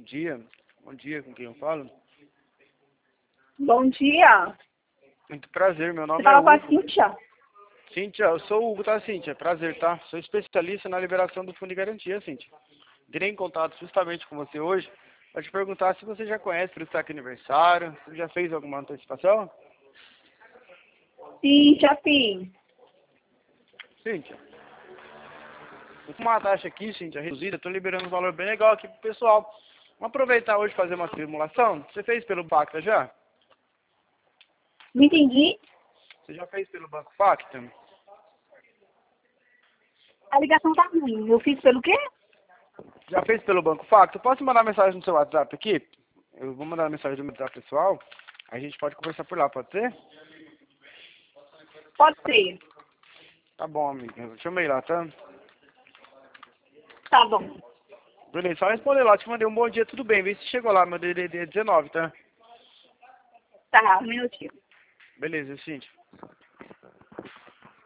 dia. Bom dia, com quem eu falo? Bom dia. Muito prazer, meu Você nome é fala com a Hugo. Cíntia? Cíntia, eu sou o Hugo, tá, Cíntia? Prazer, tá? Sou especialista na liberação do Fundo de Garantia, Cíntia. Entrei em contato justamente com você hoje para te perguntar se você já conhece o Destaque Aniversário, se já fez alguma antecipação? Sim, já fiz. Cíntia, tô com uma taxa aqui, Cíntia, reduzida, tô liberando um valor bem legal aqui pro pessoal. Vamos aproveitar hoje e fazer uma simulação? Você fez pelo Pacta já? Não entendi. Você já fez pelo Banco Pacta? A ligação tá ruim. Eu fiz pelo quê? Já fez pelo Banco Pacta? Posso mandar mensagem no seu WhatsApp aqui? Eu vou mandar uma mensagem do meu WhatsApp pessoal. A gente pode conversar por lá, pode ser? Pode ser. Tá bom, amiga. Deixa eu ir lá, tá? Tá bom. Beleza, só responder lá. Te mandei um bom dia, tudo bem. Vê se chegou lá, meu DDD é 19, tá? Tá, um minutinho. Beleza, Cíntia.